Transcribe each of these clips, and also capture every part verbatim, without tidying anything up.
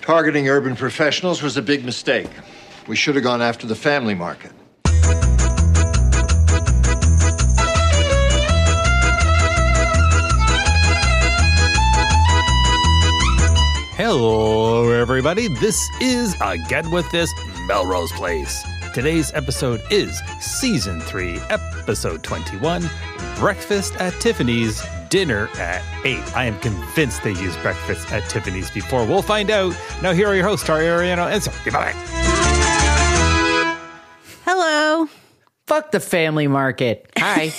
Targeting urban professionals was a big mistake. We should have gone after the family market. Hello, everybody. This is Again With This, Melrose Place. Today's episode is Season three, Episode twenty-one, Breakfast at Tiffany's, Dinner at eight. I am convinced they used Breakfast at Tiffany's before. We'll find out. Now, here are your hosts, Tari Ariano and Sophie Bye. Hello. Fuck the family market. Hi.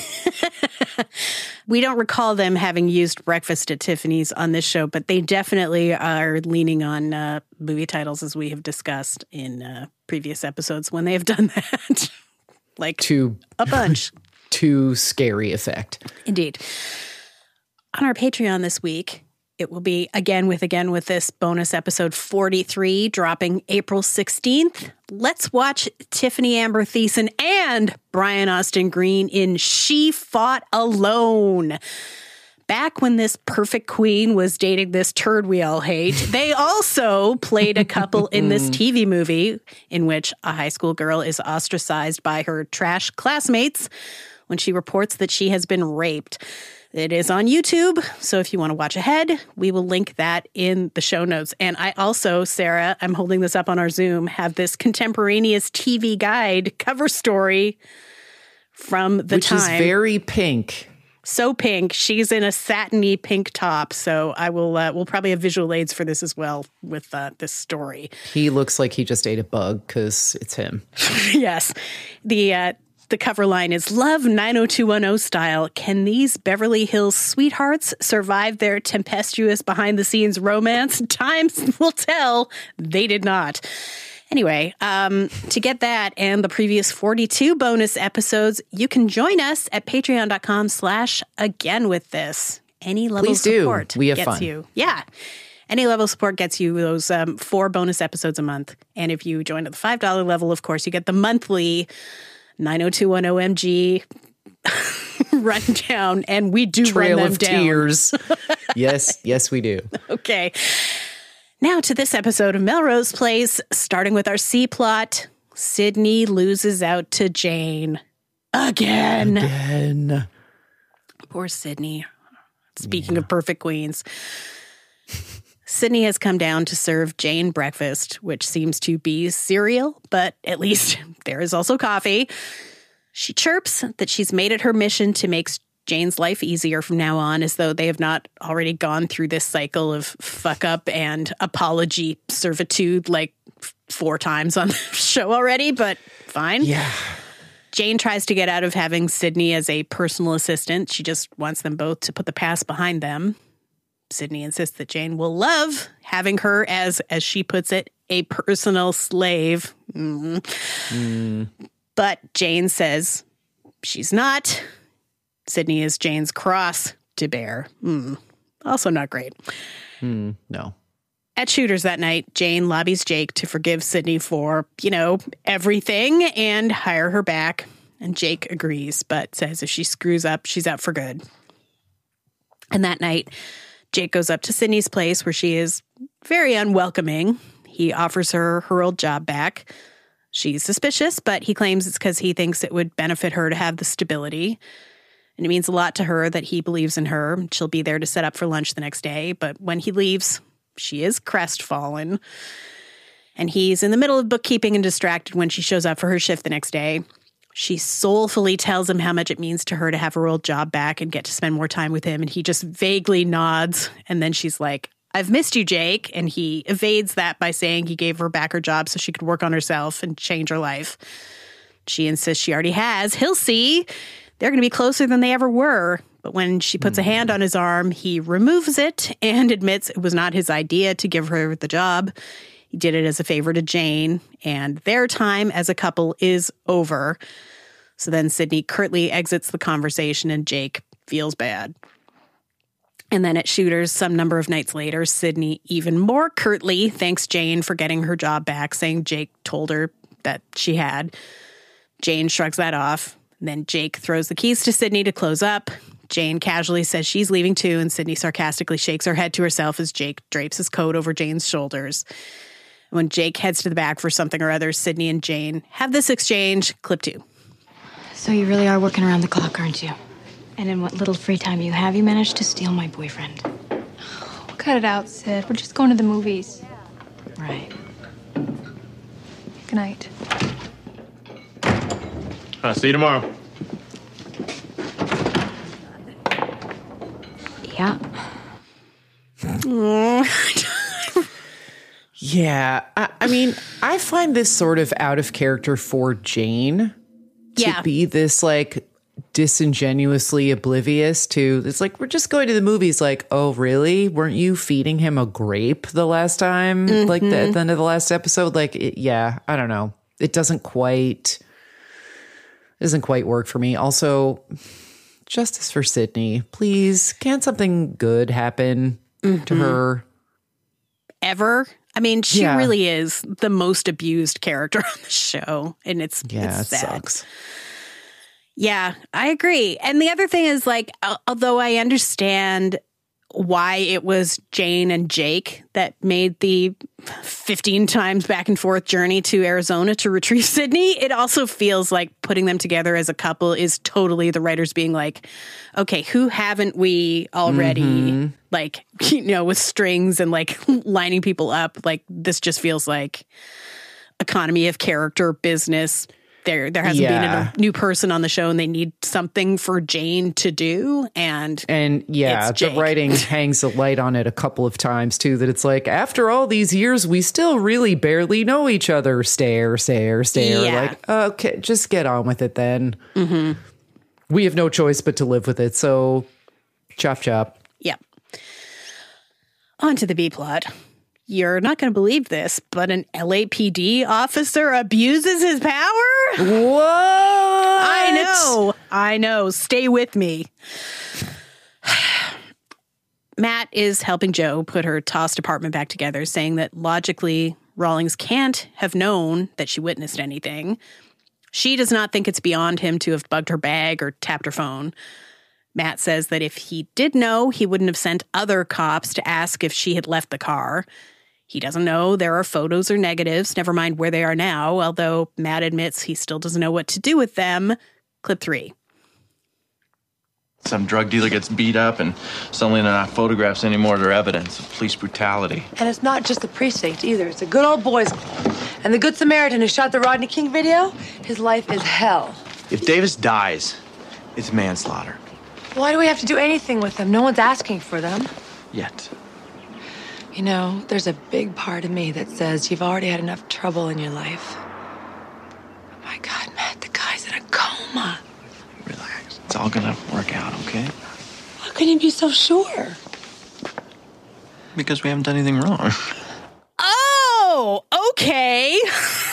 We don't recall them having used Breakfast at Tiffany's on this show, but they definitely are leaning on uh, movie titles, as we have discussed in uh, previous episodes when they have done that. Like to a bunch. To scary effect. Indeed. On our Patreon this week, it will be Again With Again With This bonus episode forty-three, dropping April sixteenth. Let's watch Tiffany Amber Thiessen and Brian Austin Green in She Fought Alone. Back when this perfect queen was dating this turd we all hate, they also played a couple in this T V movie in which a high school girl is ostracized by her trash classmates when she reports that she has been raped. It is on YouTube, so if you want to watch ahead, we will link that in the show notes. And I also, Sarah, I'm holding this up on our Zoom, have this contemporaneous T V guide cover story from the Which time. Which is very pink. So pink. She's in a satiny pink top, so I will. Uh, we'll probably have visual aids for this as well with uh, this story. He looks like he just ate a bug because it's him. Yes. The... Uh, The cover line is, Love nine oh two one oh style. Can these Beverly Hills sweethearts survive their tempestuous behind-the-scenes romance? Time will tell. They did not. Anyway, um, to get that and the previous forty-two bonus episodes, you can join us at patreon.com slash again with this. Any level Please of support do. We have gets fun. you. Yeah. Any level of support gets you those um, four bonus episodes a month. And if you join at the five dollars level, of course, you get the monthly nine oh two one oh M G rundown, and we do Trail run them of down. Tears. Yes, yes, we do. Okay. Now to this episode of Melrose Place, starting with our C plot. Sydney loses out to Jane. Again. Again. Poor Sydney. Speaking yeah. of perfect queens. Sydney has come down to serve Jane breakfast, which seems to be cereal, but at least there is also coffee. She chirps that she's made it her mission to make Jane's life easier from now on, as though they have not already gone through this cycle of fuck up and apology servitude like four times on the show already, but fine. Yeah. Jane tries to get out of having Sydney as a personal assistant. She just wants them both to put the past behind them. Sydney insists that Jane will love having her as, as she puts it, a personal slave. Mm. Mm. But Jane says she's not. Sydney is Jane's cross to bear. Mm. Also not great. Mm, no. At Shooters that night, Jane lobbies Jake to forgive Sydney for, you know, everything and hire her back. And Jake agrees, but says if she screws up, she's out for good. And that night, Jake goes up to Sydney's place where she is very unwelcoming. He offers her her old job back. She's suspicious, but he claims it's because he thinks it would benefit her to have the stability. And it means a lot to her that he believes in her. She'll be there to set up for lunch the next day. But when he leaves, she is crestfallen. And he's in the middle of bookkeeping and distracted when she shows up for her shift the next day. She soulfully tells him how much it means to her to have her old job back and get to spend more time with him. And he just vaguely nods. And then she's like, I've missed you, Jake. And he evades that by saying he gave her back her job so she could work on herself and change her life. She insists she already has. He'll see. They're going to be closer than they ever were. But when she puts mm. a hand on his arm, he removes it and admits it was not his idea to give her the job. He did it as a favor to Jane, and their time as a couple is over. So then Sydney curtly exits the conversation, and Jake feels bad. And then at Shooters, some number of nights later, Sydney even more curtly thanks Jane for getting her job back, saying Jake told her that she had. Jane shrugs that off. And then Jake throws the keys to Sydney to close up. Jane casually says she's leaving too, and Sydney sarcastically shakes her head to herself as Jake drapes his coat over Jane's shoulders. When Jake heads to the back for something or other, Sydney and Jane have this exchange. Clip two. So you really are working around the clock, aren't you? And in what little free time you have, you managed to steal my boyfriend. Cut it out, Sid. We're just going to the movies. Right. Good night. I'll see you tomorrow. Yeah. Yeah. I, I mean, I find this sort of out of character for Jane to Yeah. be this like disingenuously oblivious to it's like we're just going to the movies. Like, oh really, weren't you feeding him a grape the last time, like the, at the end of the last episode? Like it, yeah, I don't know, it doesn't quite doesn't quite work for me. Also, justice for Sydney, please. Can't something good happen to her Ever. I mean, she Yeah. really is the most abused character on the show, and it's yeah it's it sad. sucks. Yeah, I agree. And the other thing is, like, al- although I understand why it was Jane and Jake that made the fifteen times back and forth journey to Arizona to retrieve Sydney, it also feels like putting them together as a couple is totally the writers being like, okay, who haven't we already, Mm-hmm. like, you know, with strings and like lining people up? Like, this just feels like economy of character business. There, there hasn't Yeah. been a new person on the show, and they need something for Jane to do. And And yeah, It's the Jake. writing hangs a light on it a couple of times too, that it's like, after all these years, we still really barely know each other. Stare, stare, stare. Yeah. Like, okay, just get on with it then. Mm-hmm. We have no choice but to live with it. So chop, chop. yeah. On to the B plot. You're not going to believe this, but an L A P D officer abuses his power? What? I know. I know. Stay with me. Matt is helping Joe put her tossed apartment back together, saying that logically, Rawlings can't have known that she witnessed anything. She does not think it's beyond him to have bugged her bag or tapped her phone. Matt says that if he did know, he wouldn't have sent other cops to ask if she had left the car. He doesn't know there are photos or negatives, never mind where they are now, although Matt admits he still doesn't know what to do with them. Clip three. Some drug dealer gets beat up, and suddenly they're not photographs anymore. They're evidence of police brutality. And it's not just the precinct either. It's a good old boys club. And the Good Samaritan who shot the Rodney King video, his life is hell. If Davis dies, it's manslaughter. Why do we have to do anything with them? No one's asking for them. Yet. You know, there's a big part of me that says you've already had enough trouble in your life. Oh my God, Matt, the guy's in a coma. Relax. It's all gonna work out, okay? How can you be so sure? Because we haven't done anything wrong. Oh, okay.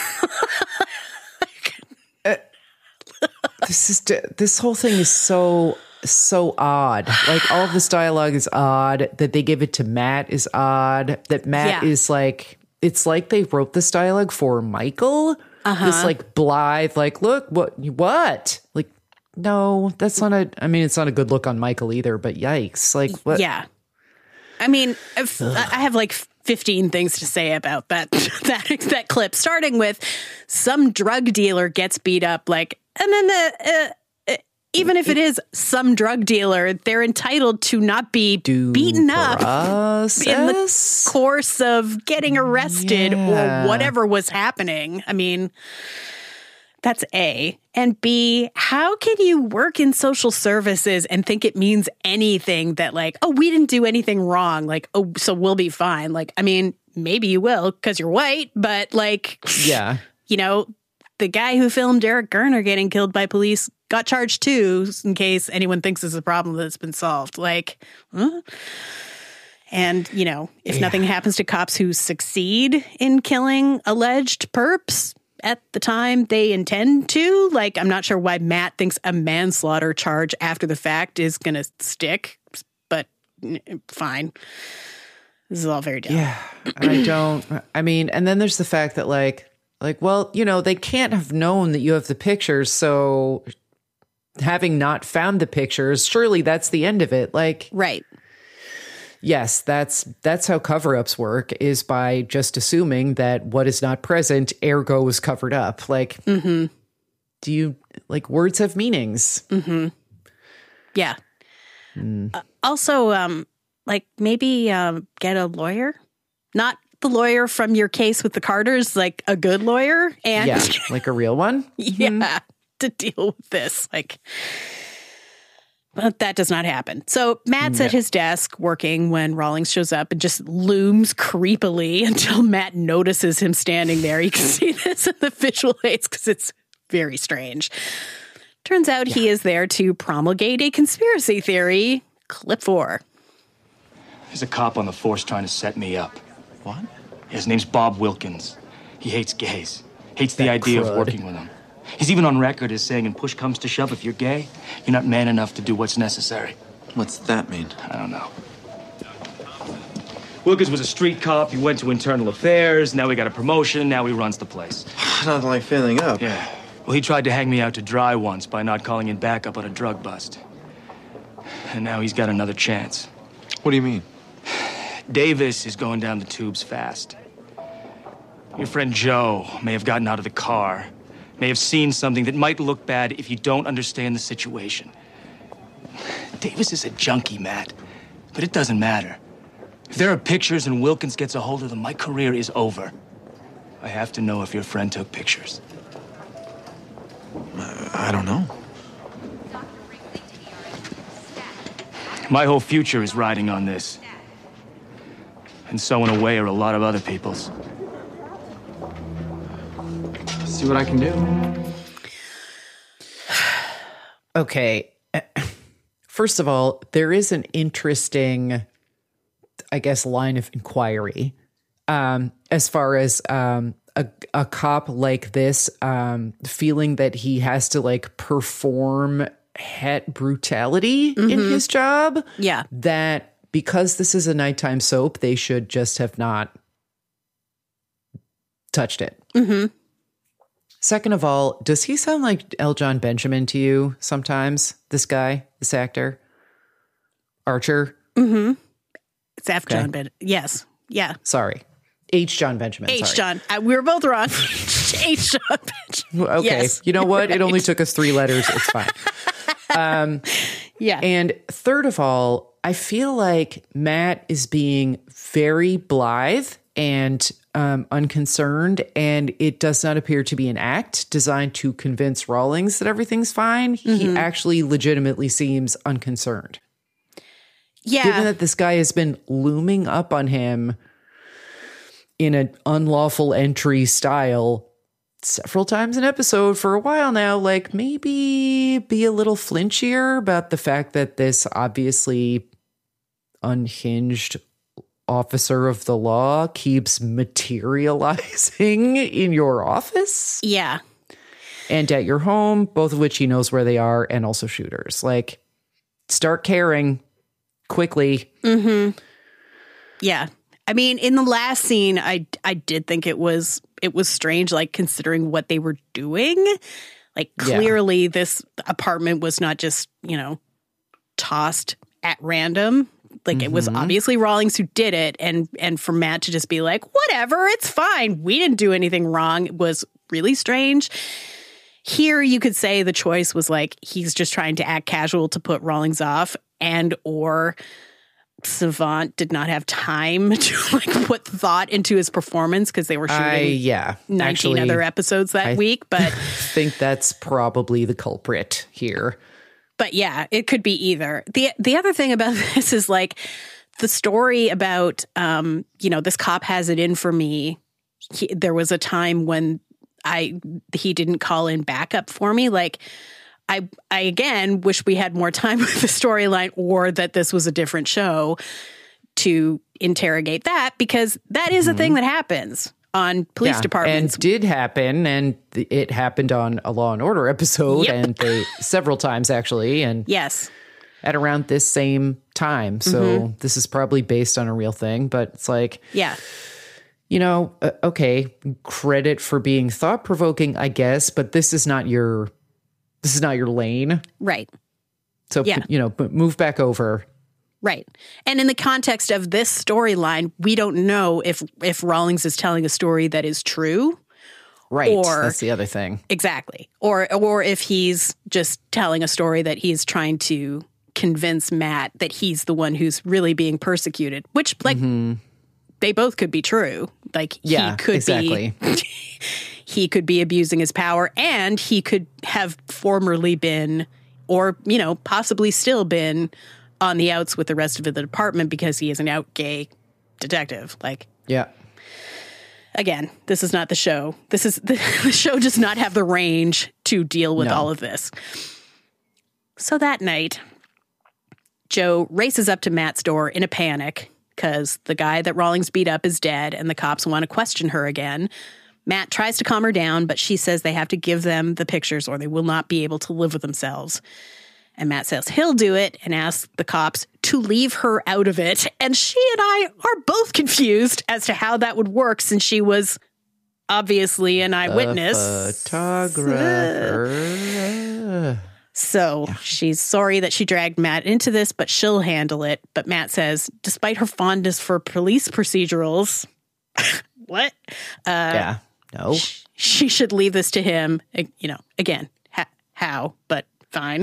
This is this whole thing is so so odd. Like, all of this dialogue is odd. That they give it to Matt is odd. That Matt Yeah. is like, it's like they wrote this dialogue for Michael. Uh-huh. This like blithe, like, look what what like. No, that's not a. I mean, it's not a good look on Michael either. But yikes! Like, what? Yeah. I mean, if, I have like fifteen things to say about that, that that clip, starting with some drug dealer gets beat up, like, and then the, uh, uh, even if it is some drug dealer, they're entitled to not be Due beaten up process? in the course of getting arrested Yeah. or whatever was happening. I mean, that's A. And B, how can you work in social services and think it means anything that, like, oh, we didn't do anything wrong. Like, oh, so we'll be fine. Like, I mean, maybe you will because you're white, but like, Yeah. you know, the guy who filmed Eric Garner getting killed by police got charged too, in case anyone thinks it's a problem that's been solved. Like, huh? And, you know, if nothing happens to cops who succeed in killing alleged perps at the time they intend to, like, I'm not sure why Matt thinks a manslaughter charge after the fact is going to stick, but mm, fine. This is all very dumb. Yeah. And I don't, I mean, and then there's the fact that, like, like, well, you know, they can't have known that you have the pictures. So having not found the pictures, surely that's the end of it. Like, right. Yes, that's that's how cover-ups work, is by just assuming that what is not present, ergo, is covered up. Like, mm-hmm. do you, like, words have meanings? Mm-hmm. Yeah. Mm. Uh, also, um, like, maybe um, get a lawyer. Not the lawyer from your case with the Carters, like a good lawyer. And yeah, like a real one? Yeah, Mm-hmm. to deal with this. Like, but that does not happen. So Matt's No. at his desk working when Rawlings shows up and just looms creepily until Matt notices him standing there. You can see this in the visual aids because it's very strange. Turns out yeah. he is there to promulgate a conspiracy theory. Clip four. There's a cop on the force trying to set me up. What? His name's Bob Wilkins. He hates gays. Hates the That idea crud. of working with them. He's even on record as saying, "In push comes to shove, if you're gay, you're not man enough to do what's necessary." What's that mean? I don't know. Wilkins was a street cop. He went to internal affairs. Now he got a promotion. Now he runs the place. Not like filling up. Yeah. Well, he tried to hang me out to dry once by not calling in backup on a drug bust. And now he's got another chance. What do you mean? Davis is going down the tubes fast. Your friend Joe may have gotten out of the car, may have seen something that might look bad if you don't understand the situation. Davis is a junkie, Matt, but it doesn't matter. If there are pictures and Wilkins gets a hold of them, my career is over. I have to know if your friend took pictures. Uh, I don't know. My whole future is riding on this. And so, in a way, are a lot of other people's. See what I can do. Okay. First of all, there is an interesting, I guess, line of inquiry um, as far as um, a, a cop like this um, feeling that he has to, like, perform het brutality mm-hmm. in his job. Yeah. That because this is a nighttime soap, they should just have not touched it. Mm-hmm. Second of all, does he sound like L. John Benjamin to you sometimes? This guy, this actor? Archer? Mm-hmm. It's F. Okay. John Benjamin. Yes. Yeah. Sorry. H. John Benjamin. H. Sorry. John. Uh, we were both wrong. H. John Benjamin. Okay. Yes, you know what? right. It only took us three letters. It's fine. Um, yeah. And third of all, I feel like Matt is being very blithe and um, unconcerned, and it does not appear to be an act designed to convince Rawlings that everything's fine. Mm-hmm. He actually legitimately seems unconcerned. Yeah. Given that this guy has been looming up on him in an unlawful entry style several times an episode for a while now, like maybe be a little flinchier about the fact that this obviously unhinged officer of the law keeps materializing in your office. Yeah. And at your home, both of which he knows where they are, and also shooters. Like, start caring quickly. Mm-hmm. Yeah. I mean, in the last scene, I I did think it was it was strange, like considering what they were doing. Like clearly yeah. this apartment was not just, you know, tossed at random. Like mm-hmm. it was obviously Rawlings who did it. And and for Matt to just be like, whatever, it's fine. We didn't do anything wrong. It was really strange. Here you could say the choice was like he's just trying to act casual to put Rawlings off, and or Savant did not have time to like put thought into his performance because they were shooting I, yeah, nineteen actually, other episodes that I week. But I think that's probably the culprit here. But yeah, it could be either. The the other thing about this is like the story about, um, you know, this cop has it in for me. He, there was a time when I he didn't call in backup for me. Like, I, I again wish we had more time with the storyline, or that this was a different show to interrogate that, because that is a mm-hmm. thing that happens on police yeah, departments. And did happen, and it happened on a Law and Order episode, yep. and they several times actually, and yes, at around this same time. So mm-hmm. this is probably based on a real thing, but it's like, yeah. You know, uh, okay, credit for being thought-provoking, I guess, but this is not your this is not your lane. Right. So, Yeah. you know, move back over. Right. And in the context of this storyline, we don't know if if Rawlings is telling a story that is true. Right. Or, that's the other thing. Exactly. Or or if he's just telling a story that he's trying to convince Matt that he's the one who's really being persecuted, which, like, mm-hmm. they both could be true. Like, yeah, he could exactly. be he could be abusing his power, and he could have formerly been, or, you know, possibly still been on the outs with the rest of the department because he is an out gay detective. Like, yeah. Again, this is not the show. This is the, the show does not have the range to deal with no. all of this. So that night, Joe races up to Matt's door in a panic because the guy that Rawlings beat up is dead and the cops want to question her again. Matt tries to calm her down, but she says they have to give them the pictures or they will not be able to live with themselves. And Matt says he'll do it and asks the cops to leave her out of it. And she and I are both confused as to how that would work since she was obviously an eyewitness. A photographer. So yeah. She's sorry that she dragged Matt into this, but she'll handle it. But Matt says, despite her fondness for police procedurals, what? Uh, yeah, no. Sh- she should leave this to him. You know, again, ha- how, but fine.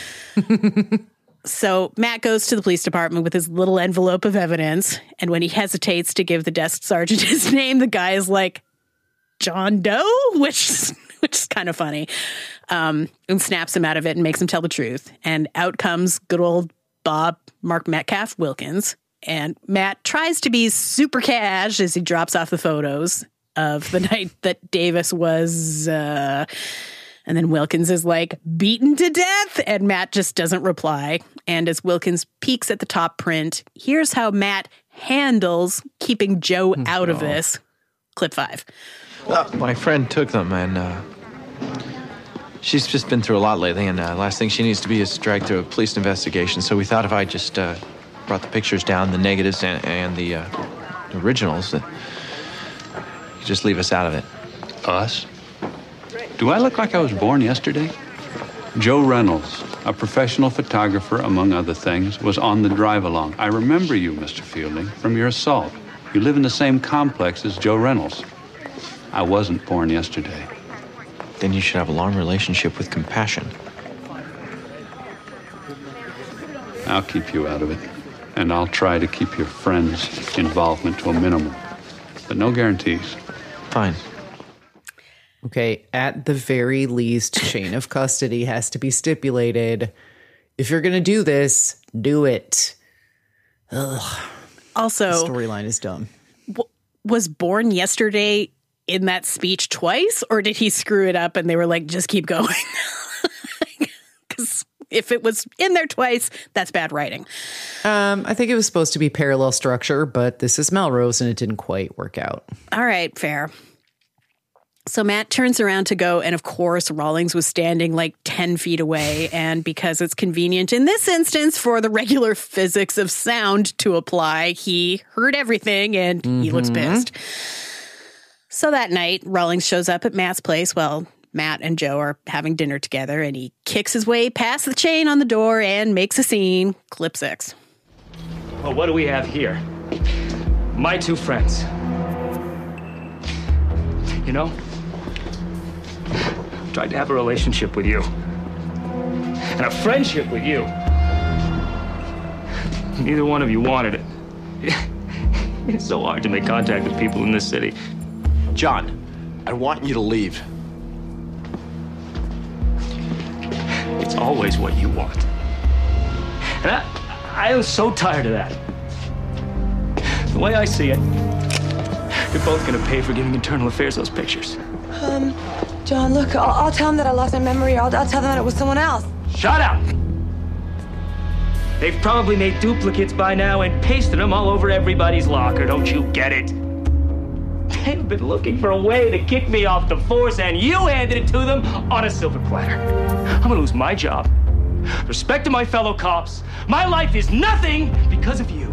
So Matt goes to the police department with his little envelope of evidence, and when he hesitates to give the desk sergeant his name, the guy is like, John Doe, which is, which is kind of funny, um, and snaps him out of it and makes him tell the truth. And out comes good old Bob Mark Metcalf Wilkins, and Matt tries to be super cash as he drops off the photos of the night that Davis was... Uh, And then Wilkins is like, beaten to death, and Matt just doesn't reply. And as Wilkins peeks at the top print, here's how Matt handles keeping Joe out of this. Clip five. Uh, my friend took them, and uh, she's just been through a lot lately, and uh, last thing she needs to be is dragged through a police investigation. So we thought if I just uh, brought the pictures down, the negatives and, and the uh, originals, that you just leave us out of it. Us? Do I look like I was born yesterday? Joe Reynolds, a professional photographer, among other things, was on the drive-along. I remember you, Mister Fielding, from your assault. You live in the same complex as Joe Reynolds. I wasn't born yesterday. Then you should have a long relationship with compassion. I'll keep you out of it. And I'll try to keep your friend's involvement to a minimum. But no guarantees. Fine. Okay, at the very least, chain of custody has to be stipulated. If you're going to do this, do it. Ugh. Also, the storyline is dumb. W- was born yesterday in that speech twice, or did he screw it up and they were like, just keep going? Because if it was in there twice, that's bad writing. Um, I think it was supposed to be parallel structure, but this is Melrose and it didn't quite work out. All right, fair. So Matt turns around to go, and of course, Rawlings was standing like ten feet away, and because it's convenient in this instance for the regular physics of sound to apply, he heard everything, and mm-hmm. he looks pissed. So that night, Rawlings shows up at Matt's place while Matt and Joe are having dinner together, and he kicks his way past the chain on the door and makes a scene. Clip six. Well, what do we have here? My two friends. You know, tried to have a relationship with you. And a friendship with you. Neither one of you wanted it. It's so hard to make contact with people in this city. John, I want you to leave. It's always what you want. And I, I am so tired of that. The way I see it, you're both gonna pay for giving Internal Affairs those pictures. Um, John, look, I'll, I'll tell them that I lost my memory. I'll, I'll tell them that it was someone else. Shut up! They've probably made duplicates by now and pasted them all over everybody's locker. Don't you get it? They've been looking for a way to kick me off the force, and you handed it to them on a silver platter. I'm gonna lose my job, respect to my fellow cops. My life is nothing because of you.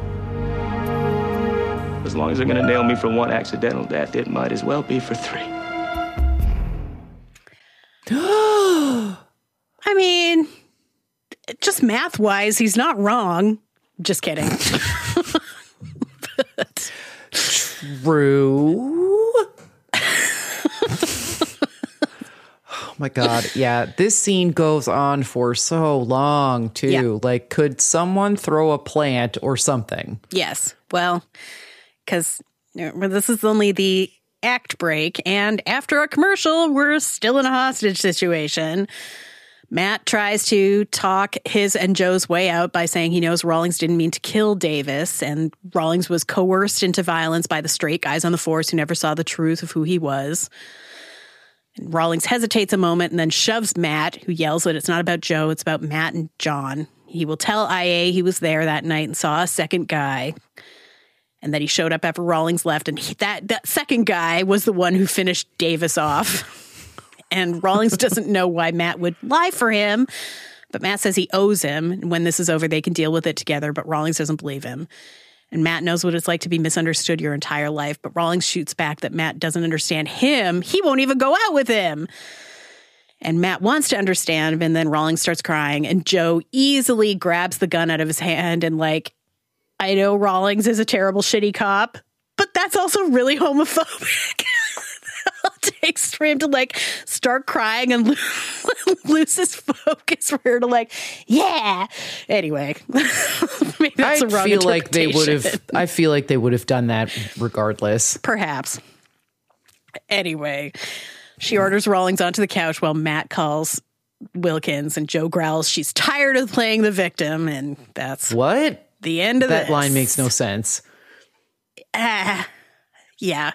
As long as they're gonna nail me for one accidental death, it might as well be for three. mean, just math wise, he's not wrong. Just kidding. But... True. Oh my God. Yeah. This scene goes on for so long, too. Yeah. Like, could someone throw a plant or something? Yes. Well, because this is only the act break. And after a commercial, we're still in a hostage situation. Matt tries to talk his and Joe's way out by saying he knows Rawlings didn't mean to kill Davis, and Rawlings was coerced into violence by the straight guys on the force who never saw the truth of who he was. And Rawlings hesitates a moment and then shoves Matt, who yells that it's not about Joe, it's about Matt and John. He will tell I A he was there that night and saw a second guy, and that he showed up after Rawlings left, and he, that, that second guy was the one who finished Davis off. And Rawlings doesn't know why Matt would lie for him, but Matt says he owes him. And when this is over, they can deal with it together, but Rawlings doesn't believe him. And Matt knows what it's like to be misunderstood your entire life, but Rawlings shoots back that Matt doesn't understand him. He won't even go out with him. And Matt wants to understand him, and then Rawlings starts crying, and Joe easily grabs the gun out of his hand and like, I know Rawlings is a terrible, shitty cop, but that's also really homophobic. It takes for him to like start crying and lo- lose his focus for her to like, yeah. Anyway, maybe that's I a wrong feel like they would have. interpretation. I feel like they would have done that regardless. Perhaps. Anyway, she orders Rawlings onto the couch while Matt calls Wilkins, and Joe growls she's tired of playing the victim, and that's What? the end of That this. line makes no sense. Ah, yeah.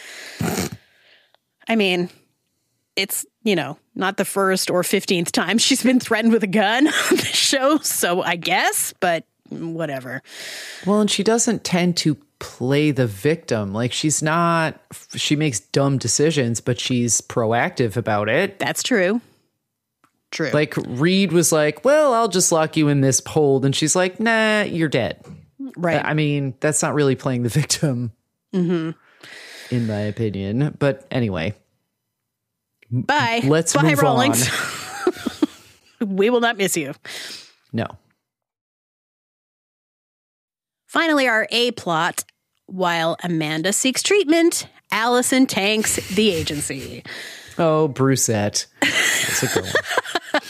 I mean, it's, you know, not the first or fifteenth time she's been threatened with a gun on the show, so I guess, but whatever. Well, and she doesn't tend to play the victim. Like, she's not, she makes dumb decisions, but she's proactive about it. That's true. True. Like, Reed was like, well, I'll just lock you in this hold. And she's like, nah, you're dead. Right. I mean, that's not really playing the victim, Mm-hmm. in my opinion. But anyway. Bye. Let's Bye, move Rawlings. on. We will not miss you. No. Finally, our A plot. While Amanda seeks treatment, Allison tanks the agency. Oh, Brucette. That's a good one.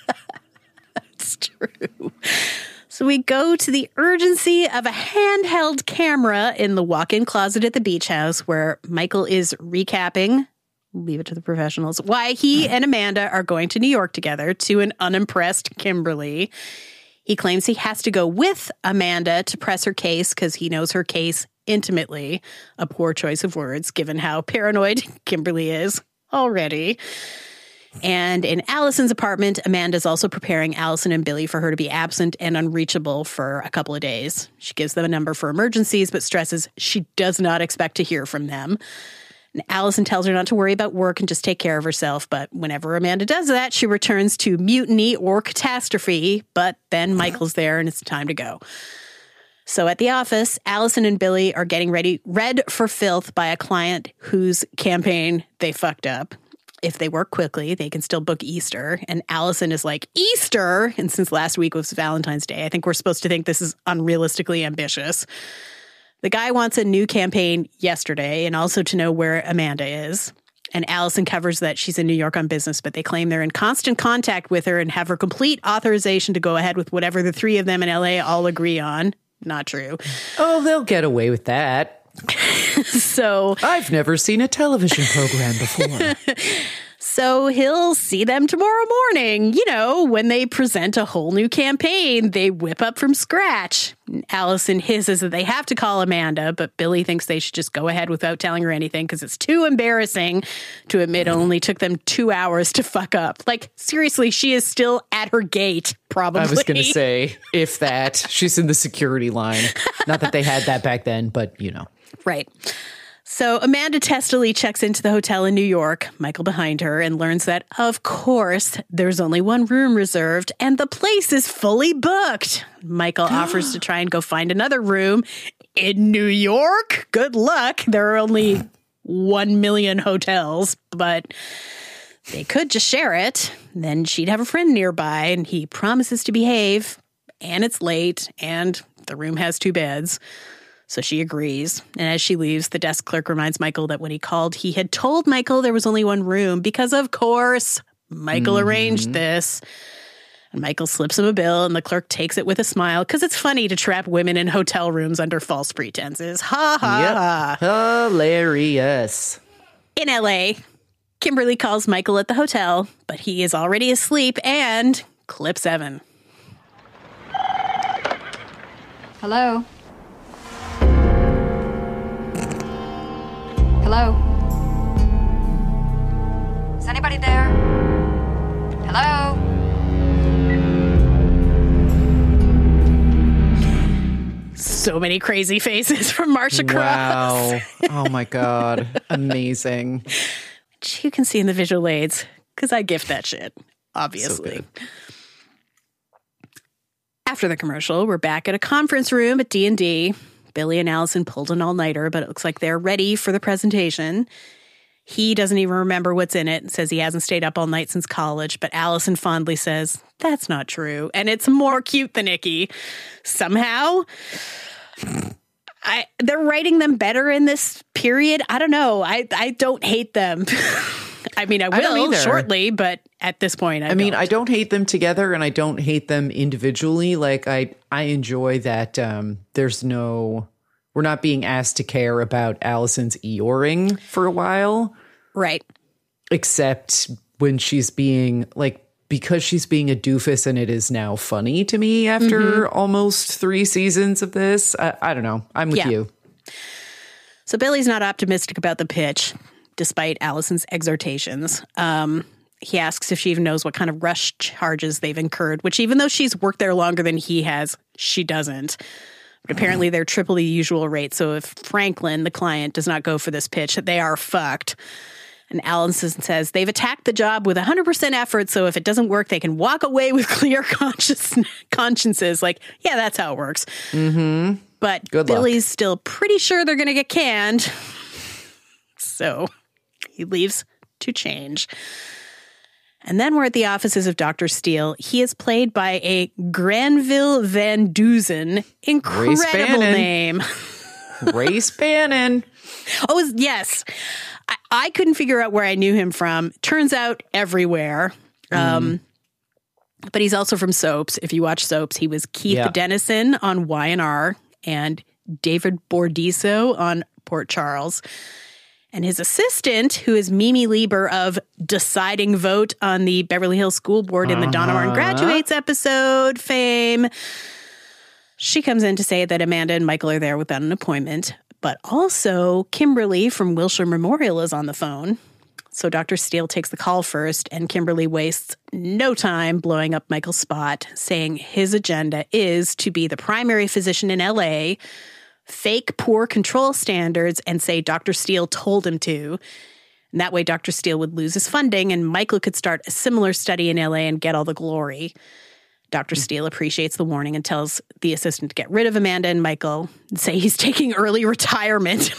That's true. So we go to the urgency of a handheld camera in the walk-in closet at the beach house where Michael is recapping, leave it to the professionals, why he and Amanda are going to New York together to an unimpressed Kimberly. He claims he has to go with Amanda to press her case because he knows her case intimately. A poor choice of words, given how paranoid Kimberly is already. And in Allison's apartment, Amanda's also preparing Allison and Billy for her to be absent and unreachable for a couple of days. She gives them a number for emergencies, but stresses she does not expect to hear from them. And Allison tells her not to worry about work and just take care of herself. But whenever Amanda does that, she returns to mutiny or catastrophe. But then Michael's there and it's time to go. So at the office, Allison and Billy are getting ready, read for filth by a client whose campaign they fucked up. If they work quickly, they can still book Easter. And Allison is like, Easter? And since last week was Valentine's Day, I think we're supposed to think this is unrealistically ambitious. The guy wants a new campaign yesterday and also to know where Amanda is. And Allison covers that she's in New York on business, but they claim they're in constant contact with her and have her complete authorization to go ahead with whatever the three of them in L A all agree on. Not true. Oh, they'll get away with that. So I've never seen a television program before. So he'll see them tomorrow morning. You know, when they present a whole new campaign, they whip up from scratch. Allison hisses that they have to call Amanda, but Billy thinks they should just go ahead without telling her anything because it's too embarrassing to admit it only took them two hours to fuck up. Like, seriously, she is still at her gate, probably. I was going to say, if that, she's in the security line. Not that they had that back then, but you know. Right. So Amanda testily checks into the hotel in New York, Michael behind her, and learns that, of course, there's only one room reserved and the place is fully booked. Michael offers to try and go find another room in New York. Good luck. There are only one million hotels, but They could just share it. Then she'd have a friend nearby, and he promises to behave. And it's late, and the room has two beds. So she agrees. And as she leaves, the desk clerk reminds Michael that when he called, he had told Michael there was only one room because, of course, Michael mm-hmm. arranged this. And Michael slips him a bill, and the clerk takes it with a smile because it's funny to trap women in hotel rooms under false pretenses. Ha ha yep. ha. Hilarious. In L A, Kimberly calls Michael at the hotel, but he is already asleep and clips Evan. Hello? Hello? Is anybody there? Hello? So many crazy faces from Marcia Cross. Wow. Oh my God. Amazing. Which you can see in the visual aids, because I gift that shit, obviously. So after the commercial, we're back at a conference room at D and D. Billy and Allison pulled an all-nighter, but it looks like they're ready for the presentation. He doesn't even remember what's in it and says he hasn't stayed up all night since college, but Allison fondly says, that's not true. And it's more cute than icky. Somehow, I they're writing them better in this period. I don't know. I, I don't hate them. I mean, I will I shortly, but at this point, I, I mean, don't. I don't hate them together, and I don't hate them individually. Like, I, I enjoy that um, there's no, we're not being asked to care about Allison's Eeyore-ing for a while. Right. Except when she's being, like, because she's being a doofus, and it is now funny to me after mm-hmm. almost three seasons of this. I, I don't know. I'm with yeah. you. So Billy's not optimistic about the pitch, despite Allison's exhortations. Um, he asks if she even knows what kind of rush charges they've incurred, which even though she's worked there longer than he has, she doesn't. But apparently they're triple the usual rate. So if Franklin, the client, does not go for this pitch, they are fucked. And Allison says they've attacked the job with one hundred percent effort, so if it doesn't work, they can walk away with clear conscious consciences. Like, yeah, that's how it works. Mm-hmm. But Good Billy's luck. still pretty sure they're going to get canned. So he leaves to change. And then we're at the offices of Doctor Steele. He is played by a Granville Van Dusen. Incredible name. Ray Spannon. Oh, yes. I, I couldn't figure out where I knew him from. Turns out everywhere. Mm. Um, but he's also from Soaps. If you watch Soaps, he was Keith yeah. Dennison on Y and R and David Bordiso on Port Charles. And his assistant, who is Mimi Lieber of Deciding Vote on the Beverly Hills School Board in the uh-huh. Donna Martin Graduates episode fame. She comes in to say that Amanda and Michael are there without an appointment. But also, Kimberly from Wilshire Memorial is on the phone. So Doctor Steele takes the call first, and Kimberly wastes no time blowing up Michael's spot, saying his agenda is to be the primary physician in L A, fake poor control standards, and say Doctor Steele told him to. And that way Doctor Steele would lose his funding, and Michael could start a similar study in L A and get all the glory. Doctor Steele appreciates the warning and tells the assistant to get rid of Amanda and Michael and say he's taking early retirement.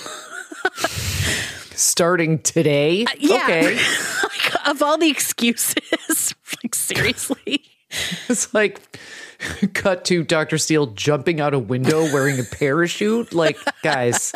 Starting today? Uh, yeah. Okay. Like, of all the excuses, like, seriously. It's like, cut to Doctor Steele jumping out a window wearing a parachute. Like, guys.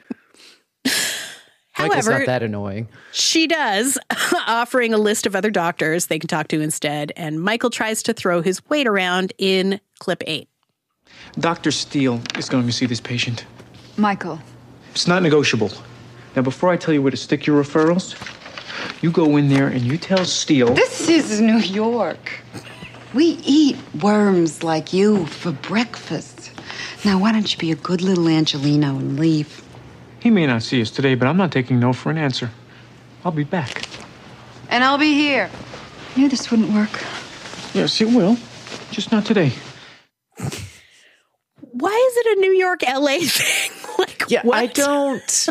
However, Michael's not that annoying. She does, offering a list of other doctors they can talk to instead, and Michael tries to throw his weight around in clip eight. Doctor Steele is going to see this patient. Michael. It's not negotiable. Now, before I tell you where to stick your referrals, you go in there and you tell Steele... This is New York. We eat worms like you for breakfast. Now, why don't you be a good little Angelino and leave? He may not see us today, but I'm not taking no for an answer. I'll be back. And I'll be here. I knew this wouldn't work. Yes, it will. Just not today. Why is it a New York L A thing? Like, yeah, what? I don't...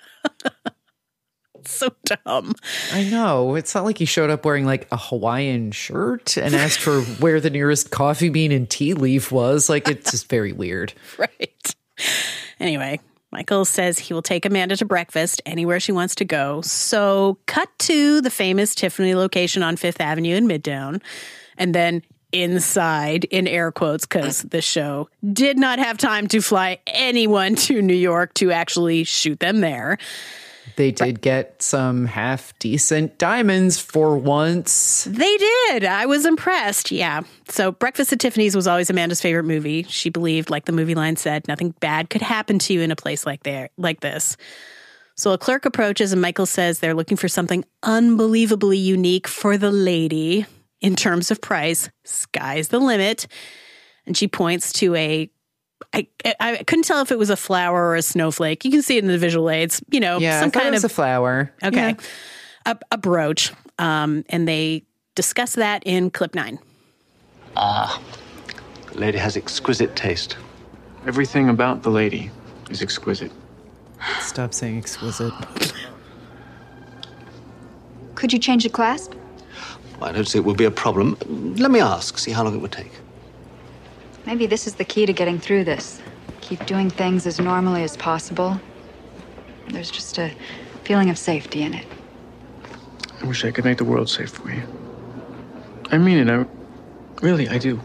So dumb. I know. It's not like he showed up wearing like a Hawaiian shirt and asked for where the nearest coffee bean and tea leaf was. Like, it's just very weird. Right. Anyway, Michael says he will take Amanda to breakfast anywhere she wants to go. So cut to the famous Tiffany location on Fifth Avenue in Midtown. And then inside, in air quotes, because the show did not have time to fly anyone to New York to actually shoot them there. They did get some half decent diamonds for once. They did. I was impressed. Yeah. So Breakfast at Tiffany's was always Amanda's favorite movie. She believed, like the movie line said, nothing bad could happen to you in a place like there, like this. So a clerk approaches and Michael says they're looking for something unbelievably unique for the lady. In terms of price, sky's the limit. And she points to a I, I couldn't tell if it was a flower or a snowflake. You can see it in the visual aids, you know, yeah, some I thought kind it was of a flower. Okay. Yeah. A, a brooch. Um, and they discuss that in clip nine. Ah, the lady has exquisite taste. Everything about the lady is exquisite. Stop saying exquisite. Could you change the clasp? Well, I don't see it would be a problem. Let me ask, see how long it would take. Maybe this is the key to getting through this. Keep doing things as normally as possible. There's just a feeling of safety in it. I wish I could make the world safe for you. I mean it. I really, I do.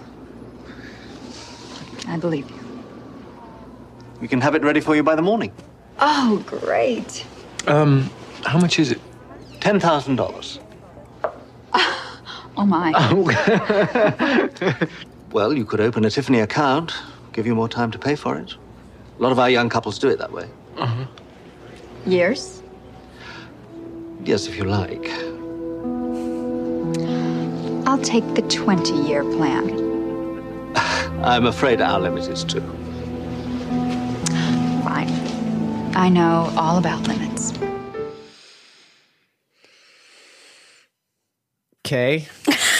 I believe you. We can have it ready for you by the morning. Oh, great. Um, how much is it? Ten thousand dollars. Oh, my. Well, you could open a Tiffany account, give you more time to pay for it. A lot of our young couples do it that way. Uh-huh. Years? Yes, if you like. I'll take the twenty-year plan. I'm afraid our limit is two. Fine. I know all about limits. Okay.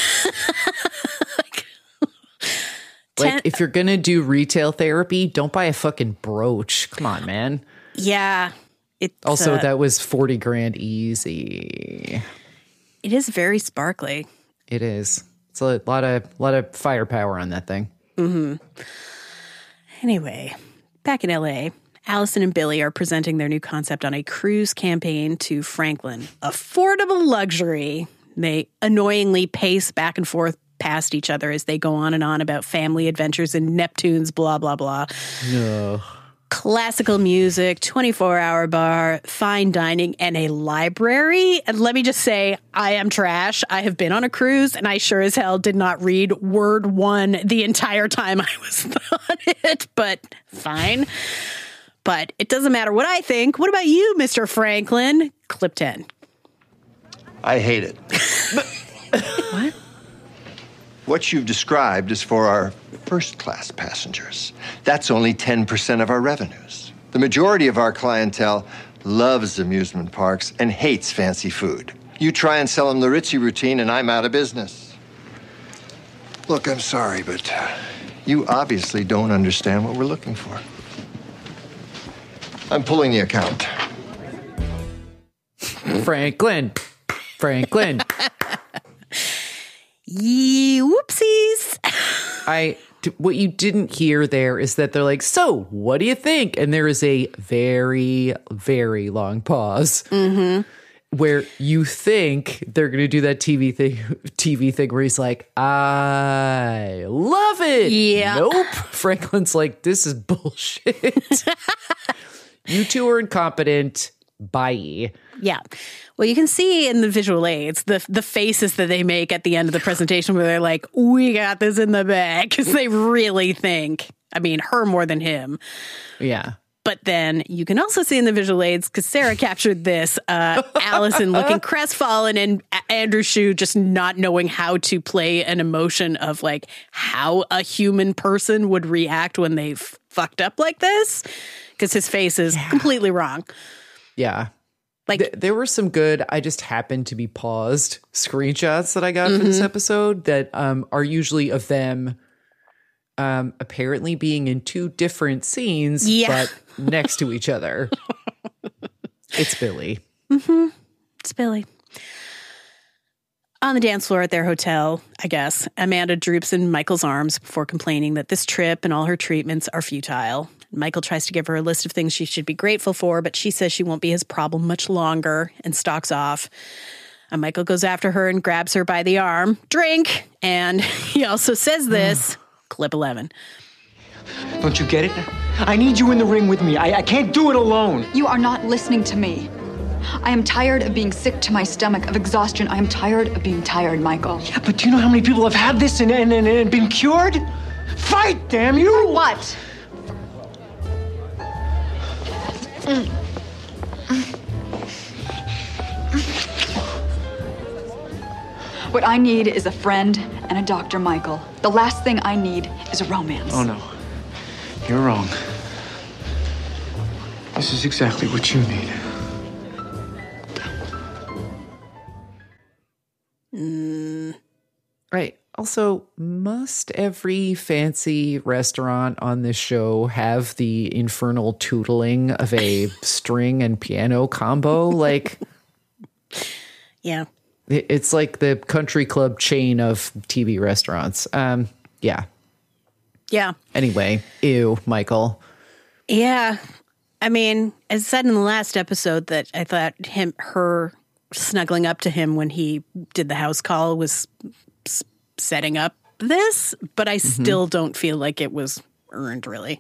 Like, if you're going to do retail therapy, don't buy a fucking brooch. Come on, man. Yeah. It's, also, uh, that was forty grand easy. It is very sparkly. It is. It's a lot of lot of firepower on that thing. Mm-hmm. Anyway, back in L A, Allison and Billy are presenting their new concept on a cruise campaign to Franklin. Affordable luxury. They annoyingly pace back and forth past each other as they go on and on about family adventures in Neptune's blah, blah, blah. No. Classical music, twenty-four hour bar, fine dining, and a library. And let me just say, I am trash. I have been on a cruise, and I sure as hell did not read word one the entire time I was on it, but fine. But it doesn't matter what I think. What about you, Mister Franklin? Clip ten. I hate it. What? What you've described is for our first-class passengers. That's only ten percent of our revenues. The majority of our clientele loves amusement parks and hates fancy food. You try and sell them the Ritzy routine, and I'm out of business. Look, I'm sorry, but you obviously don't understand what we're looking for. I'm pulling the account. Franklin. Franklin. Yee, whoopsies. I what you didn't hear there is that they're like, so what do you think? And there is a very, very long pause Mm-hmm. where you think they're going to do that T V thing, T V thing where he's like, I love it. Yeah. Nope. Franklin's like, this is bullshit. You two are incompetent. Bye. Yeah. Well, you can see in the visual aids, the the faces that they make at the end of the presentation where they're like, we got this in the bag, because they really think, I mean, her more than him. Yeah. But then you can also see in the visual aids, because Sarah captured this, uh, Allison looking crestfallen and Andrew Shue just not knowing how to play an emotion of like how a human person would react when they f- fucked up like this, because his face is yeah. completely wrong. Yeah. Like Th- there were some good, I just happened to be paused screenshots that I got mm-hmm. for this episode that um, are usually of them um, apparently being in two different scenes, yeah. but next to each other. It's Billy. Mm-hmm. It's Billy. On the dance floor at their hotel, I guess, Amanda droops in Michael's arms before complaining that this trip and all her treatments are futile. Michael tries to give her a list of things she should be grateful for, but she says she won't be his problem much longer and stalks off. And Michael goes after her and grabs her by the arm. Drink! And he also says this. Clip eleven. Don't you get it? I need you in the ring with me. I, I can't do it alone. You are not listening to me. I am tired of being sick to my stomach, of exhaustion. I am tired of being tired, Michael. Yeah, but do you know how many people have had this and, and, and, and been cured? Fight, damn you! For what? Mm. What I need is a friend and a doctor, Michael. The last thing I need is a romance. Oh, no. You're wrong. This is exactly what you need. Mm. Right. Also, must every fancy restaurant on this show have the infernal tootling of a string and piano combo? Like, yeah. It's like the country club chain of T V restaurants. Um, yeah. Yeah. Anyway, ew, Michael. Yeah. I mean, as said in the last episode that I thought him, her snuggling up to him when he did the house call was s- setting up this, but I Mm-hmm. still don't feel like it was earned, really.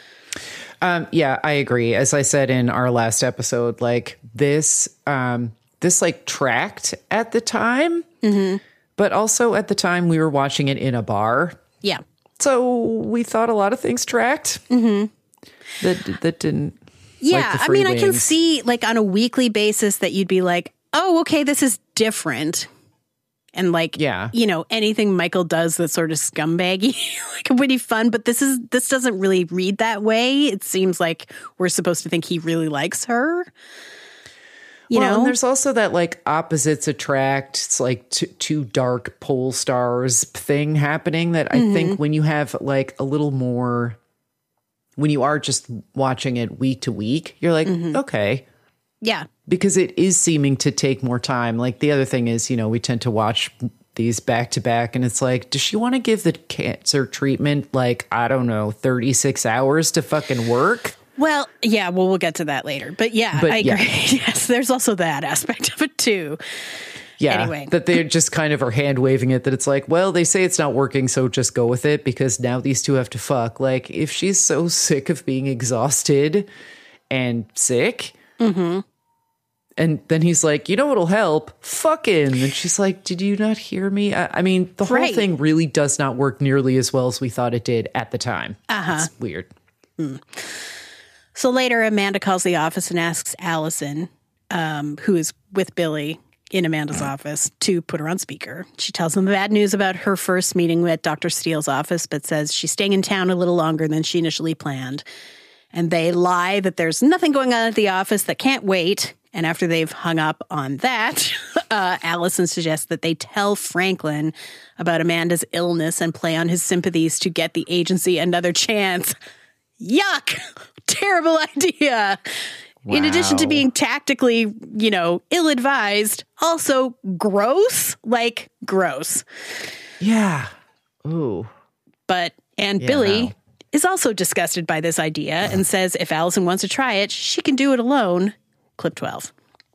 Um, yeah, I agree. As I said in our last episode, like this, um, this like tracked at the time, mm-hmm. but also at the time we were watching it in a bar. Yeah. So we thought a lot of things tracked mm-hmm. that that didn't. Yeah, like the I free mean, wings. I can see like on a weekly basis that you'd be like, oh, okay, this is different. And like, yeah. you know, anything Michael does that's sort of scumbaggy, like pretty fun. But this is this doesn't really read that way. It seems like we're supposed to think he really likes her. You well, know, and there's also that like opposites attract. It's like t- two dark pole stars thing happening that I Mm-hmm. think when you have like a little more, when you are just watching it week to week, you're like, Mm-hmm. okay. Yeah. Because it is seeming to take more time. Like the other thing is, you know, we tend to watch these back to back and it's like, does she want to give the cancer treatment like, I don't know, thirty-six hours to fucking work? Well, yeah, well, we'll get to that later. But yeah, But I yeah. agree. Yes, there's also that aspect of it too. Yeah, Anyway. that they just kind of are hand waving it, that it's like, well, they say it's not working, so just go with it because now these two have to fuck. Like, if she's so sick of being exhausted and sick, Mm-hmm. and then he's like, you know what'll help? Fucking. And she's like, did you not hear me? I, I mean, the whole Right. thing really does not work nearly as well as we thought it did at the time. Uh-huh. It's weird. Mm. So later, Amanda calls the office and asks Allison, um, who is with Billy in Amanda's office, to put her on speaker. She tells them the bad news about her first meeting at Doctor Steele's office, but says she's staying in town a little longer than she initially planned. And they lie that there's nothing going on at the office that can't wait. And after they've hung up on that, uh, Allison suggests that they tell Franklin about Amanda's illness and play on his sympathies to get the agency another chance. Yuck! Terrible idea. Wow. In addition to being tactically, you know, ill-advised, also gross. Like, gross. Yeah. Ooh. But, and Yeah, Billy no. is also disgusted by this idea and says if Allison wants to try it, she can do it alone. Clip twelve.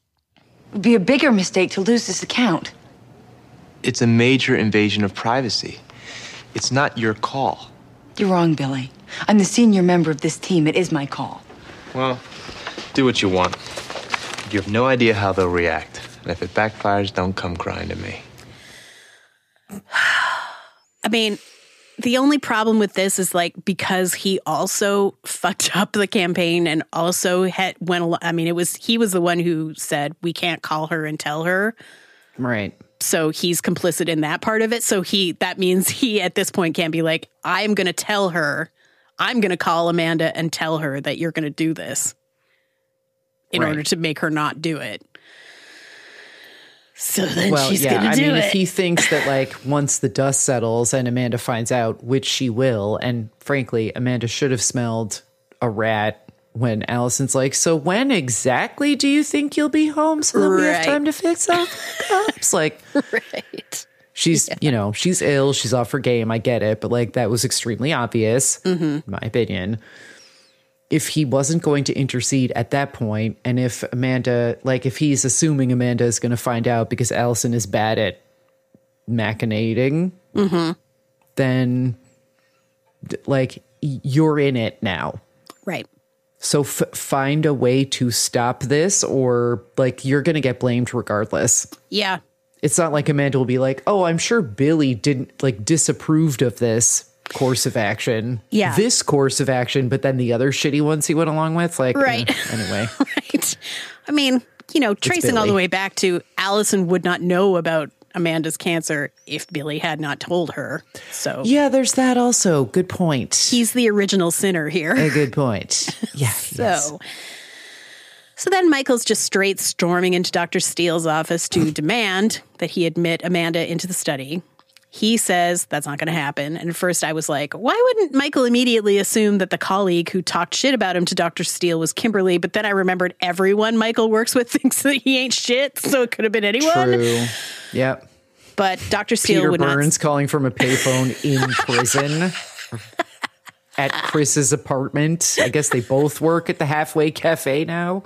It would be a bigger mistake to lose this account. It's a major invasion of privacy. It's not your call. You're wrong, Billy. I'm the senior member of this team. It is my call. Well, do what you want. You have no idea how they'll react. And if it backfires, don't come crying to me. I mean, the only problem with this is like because he also fucked up the campaign and also had went. al- I mean, it was he was the one who said we can't call her and tell her. Right. So he's complicit in that part of it. So he that means he at this point can't be like, I'm going to tell her, I'm going to call Amanda and tell her that you're going to do this in Right. order to make her not do it. So then Well, she's yeah, going to I do mean, it. if he thinks that like once the dust settles and Amanda finds out, which she will, and frankly, Amanda should have smelled a rat when Allison's like, so when exactly do you think you'll be home so that we have Right. time to fix up cups? Like, right. she's, you know, she's ill, she's off her game, I get it, but like that was extremely obvious, Mm-hmm. in my opinion. if he wasn't going to intercede at that point, and if Amanda, like if he's assuming Amanda is going to find out because Allison is bad at machinating, mm-hmm. then like you're in it now. Right. So f- find a way to stop this, or like you're going to get blamed regardless. Yeah. It's not like Amanda will be like, oh, I'm sure Billy didn't like disapproved of this course of action. Yeah. This course of action, but then the other shitty ones he went along with. Like, right. eh, anyway. Right. I mean, you know, tracing all the way back to Allison would not know about Amanda's cancer if Billy had not told her. So yeah, there's that also. Good point. He's the original sinner here. A good point. Yeah. so, yes. so then Michael's just straight storming into Doctor Steele's office to demand that he admit Amanda into the study. He says that's not going to happen. And at first I was like, why wouldn't Michael immediately assume that the colleague who talked shit about him to Doctor Steele was Kimberly? But then I remembered everyone Michael works with thinks that he ain't shit, so it could have been anyone. True. Yep. But Doctor Steele Peter would Burns not... calling from a payphone in prison at Chris's apartment. I guess they both work at the Halfway Cafe now.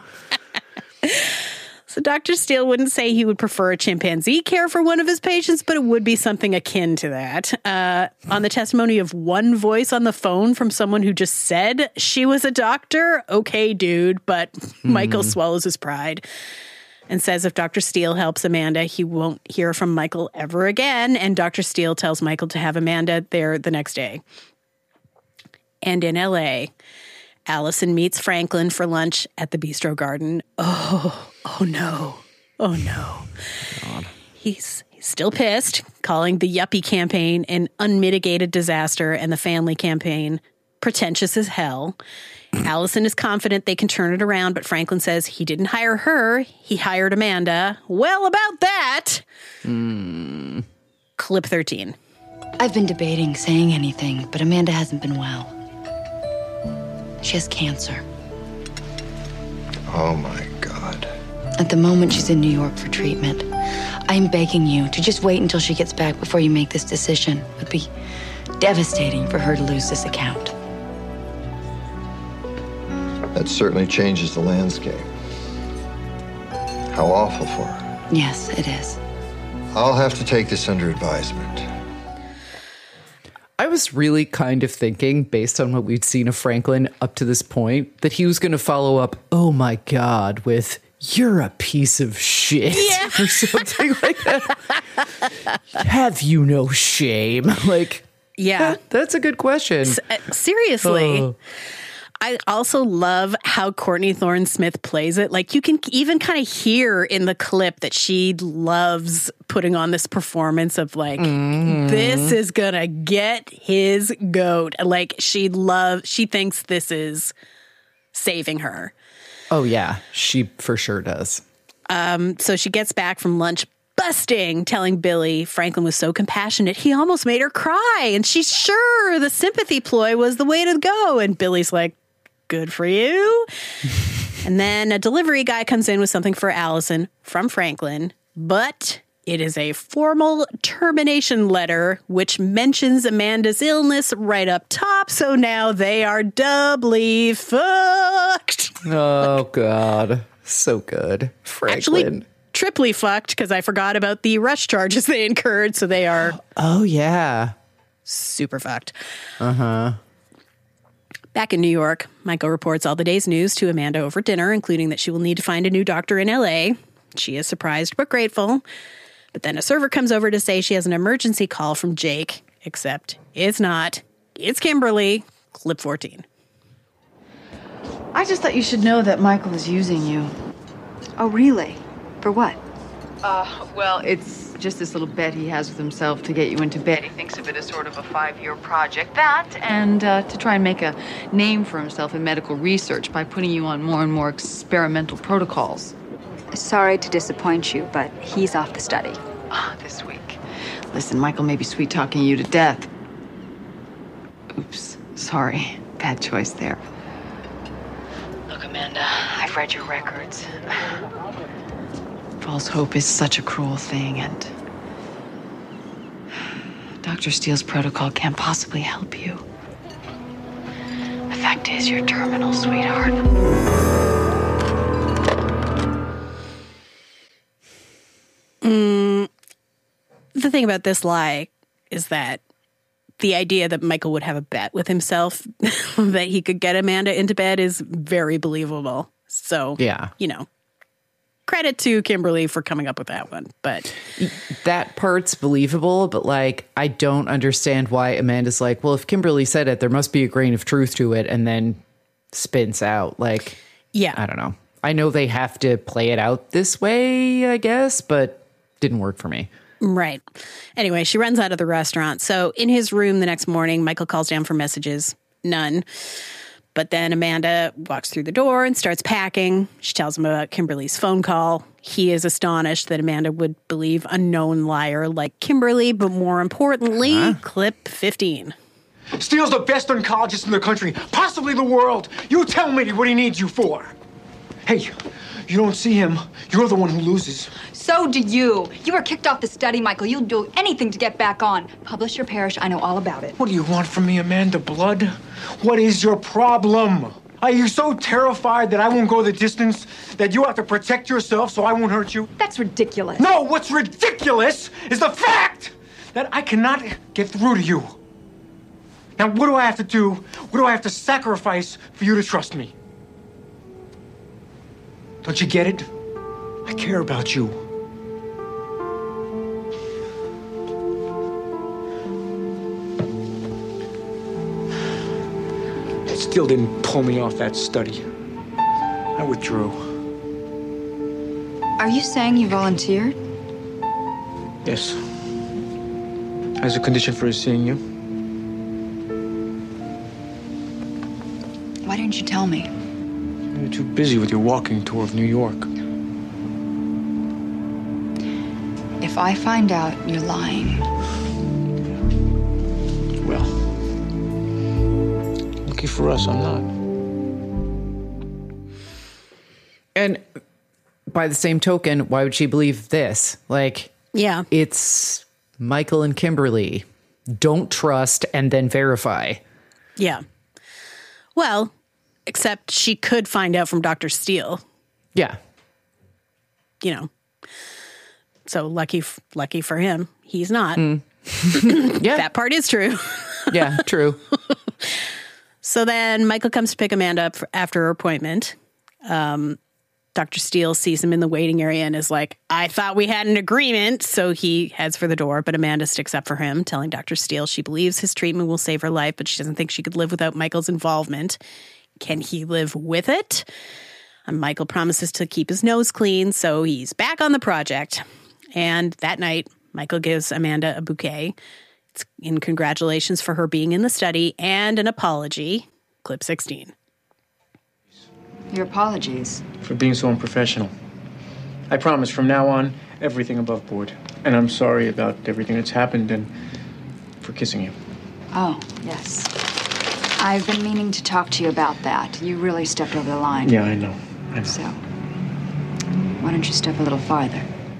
So Doctor Steele wouldn't say he would prefer a chimpanzee care for one of his patients, but it would be something akin to that. Uh, on the testimony of one voice on the phone from someone who just said she was a doctor, okay, dude, but mm. Michael swallows his pride and says if Doctor Steele helps Amanda, he won't hear from Michael ever again. And Doctor Steele tells Michael to have Amanda there the next day. And in L A, Allison meets Franklin for lunch at the Bistro Garden. Oh, oh no. Oh no. God. He's, he's still pissed, calling the Yuppie campaign an unmitigated disaster and the family campaign pretentious as hell. Allison is confident they can turn it around, but Franklin says he didn't hire her. He hired Amanda. Well, about that. Mm. Clip thirteen. I've been debating saying anything, but Amanda hasn't been well. She has cancer. Oh, my God. At the moment, she's in New York for treatment. I'm begging you to just wait until she gets back before you make this decision. It would be devastating for her to lose this account. That certainly changes the landscape. How awful for her. Yes, it is. I'll have to take this under advisement. I was really kind of thinking, based on what we'd seen of Franklin up to this point, that he was going to follow up, oh my God, with, you're a piece of shit, yeah. or something like that. Have you no shame? Like, yeah, that, that's a good question. S- uh, seriously. Oh. I also love how Courtney Thorne Smith plays it. Like, you can even kind of hear in the clip that she loves putting on this performance of like, mm. this is gonna get his goat. Like, she loves, she thinks this is saving her. Oh yeah, she for sure does. Um, so she gets back from lunch busting, telling Billy Franklin was so compassionate, he almost made her cry. And she's sure the sympathy ploy was the way to go. And Billy's like, good for you. And then a delivery guy comes in with something for Allison from Franklin, but it is a formal termination letter, which mentions Amanda's illness right up top. So now they are doubly fucked. Oh, God. So good. Franklin. Actually, triply fucked, because I forgot about the rush charges they incurred. So they are. Oh, yeah. Super fucked. Uh-huh. Back in New York, Michael reports all the day's news to Amanda over dinner, including that she will need to find a new doctor in L A. She is surprised but grateful. But then a server comes over to say she has an emergency call from Jake, except it's not. It's Kimberly. Clip fourteen. I just thought you should know that Michael is using you. Oh, really? For what? Uh, well, it's just this little bet he has with himself to get you into bed. He thinks of it as sort of a five-year project. That, and uh, to try and make a name for himself in medical research by putting you on more and more experimental protocols. Sorry to disappoint you, but he's off the study. Ah, this week. Listen, Michael may be sweet-talking you to death. Oops, sorry. Bad choice there. Look, Amanda, I've read your records. False hope is such a cruel thing, and Doctor Steele's protocol can't possibly help you. The fact fact is, you're terminal, sweetheart. Mm, the thing about this lie is that the idea that Michael would have a bet with himself that he could get Amanda into bed is very believable. So, yeah, you know, credit to Kimberly for coming up with that one. But that part's believable, but like, I don't understand why Amanda's like, well, if Kimberly said it, there must be a grain of truth to it, and then spins out. Like, yeah, I don't know. I know they have to play it out this way, I guess, but didn't work for me. Right. Anyway, she runs out of the restaurant. So in his room the next morning, Michael calls down for messages. None. But then Amanda walks through the door and starts packing. She tells him about Kimberly's phone call. He is astonished that Amanda would believe a known liar like Kimberly, but more importantly, huh? Clip fifteen. Steele's the best oncologist in the country, possibly the world. You tell me what he needs you for. Hey, you don't see him. You're the one who loses. So do you. You were kicked off the study, Michael. You'll do anything to get back on. Publish your parish. I know all about it. What do you want from me, Amanda Blood? What is your problem? Are you so terrified that I won't go the distance, that you have to protect yourself so I won't hurt you? That's ridiculous. No, what's ridiculous is the fact that I cannot get through to you. Now, what do I have to do? What do I have to sacrifice for you to trust me? Don't you get it? I care about you. Still didn't pull me off that study. I withdrew. Are you saying you volunteered? Yes. As a condition for seeing you. Why didn't you tell me? You're too busy with your walking tour of New York. If I find out you're lying... Well, lucky for us, I'm not. And by the same token, why would she believe this? Like, yeah, it's Michael and Kimberly. Don't trust and then verify. Yeah. Well, except she could find out from Doctor Steele. Yeah. You know. So lucky, lucky for him, he's not. Mm. Yeah. That part is true. Yeah, true. So then Michael comes to pick Amanda up for, after her appointment. Um, Doctor Steele sees him in the waiting area and is like, I thought we had an agreement. So he heads for the door, but Amanda sticks up for him, telling Doctor Steele she believes his treatment will save her life, but she doesn't think she could live without Michael's involvement. Can he live with it? And Michael promises to keep his nose clean, so he's back on the project. And that night, Michael gives Amanda a bouquet. It's in congratulations for her being in the study and an apology. Clip sixteen. Your apologies. For being so unprofessional. I promise from now on, everything above board. And I'm sorry about everything that's happened and for kissing you. Oh, yes. I've been meaning to talk to you about that. You really stepped over the line. Yeah, I know. I know. So, why don't you step a little farther?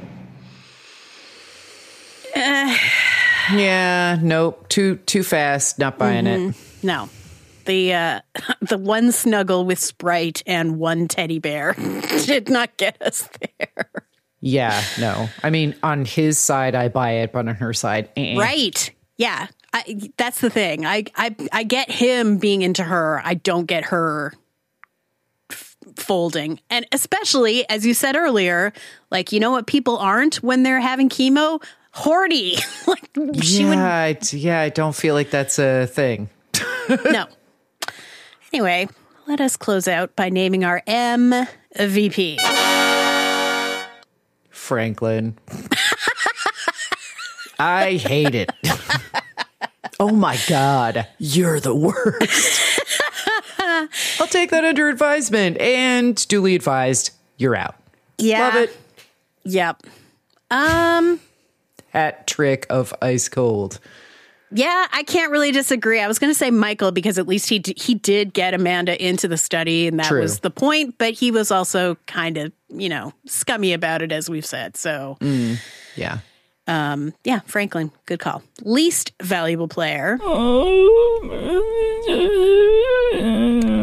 Uh, yeah, nope. Too too fast. Not buying mm-hmm. it. No. The uh, the one snuggle with Sprite and one teddy bear did not get us there. Yeah, no. I mean, on his side, I buy it, but on her side, eh. Right. Yeah. I, that's the thing. I, I I get him being into her. I don't get her f- folding. And especially, as you said earlier, like, you know what people aren't when they're having chemo? Horny. Like, she yeah, would... I, yeah, I don't feel like that's a thing. No. Anyway, let us close out by naming our M V P. Franklin. I hate it. Oh my God. You're the worst. I'll take that under advisement and duly advised. You're out. Yeah. Love it. Yep. Um, Hat trick of ice cold. Yeah, I can't really disagree. I was going to say Michael because at least he d- he did get Amanda into the study, and that True. was the point. But he was also kind of, you know, scummy about it, as we've said. So, mm, yeah. Um, yeah, Franklin, good call. Least valuable player.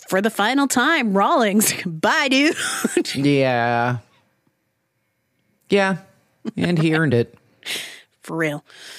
for the final time, Rawlings. Bye, dude. Yeah. Yeah. And he earned it. For real.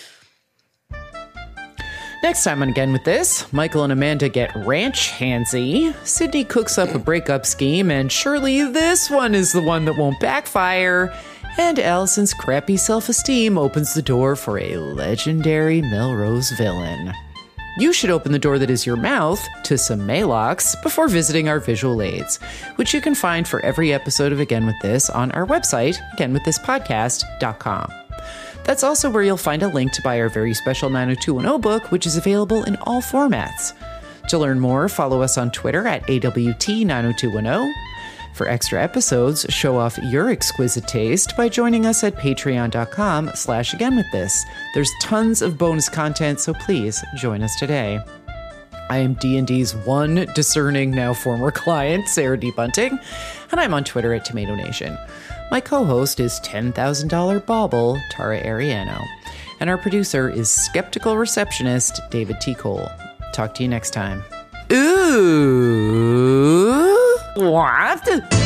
Next time on Again With This, Michael and Amanda get ranch handsy. Sydney cooks up a breakup scheme, and surely this one is the one that won't backfire. And Allison's crappy self-esteem opens the door for a legendary Melrose villain. You should open the door that is your mouth to some Maylocks before visiting our visual aids, which you can find for every episode of Again With This on our website, again with this podcast dot com. That's also where you'll find a link to buy our very special nine oh two one oh book, which is available in all formats. To learn more, follow us on Twitter at A W T nine oh two one oh. For extra episodes, show off your exquisite taste by joining us at patreon.com slash again with this. There's tons of bonus content, so please join us today. I am D and D's one discerning, now former client, Sarah D. Bunting, and I'm on Twitter at Tomato Nation. My co-host is ten thousand dollars Bauble, Tara Ariano. And our producer is skeptical receptionist, David T. Cole. Talk to you next time. Ooh. What?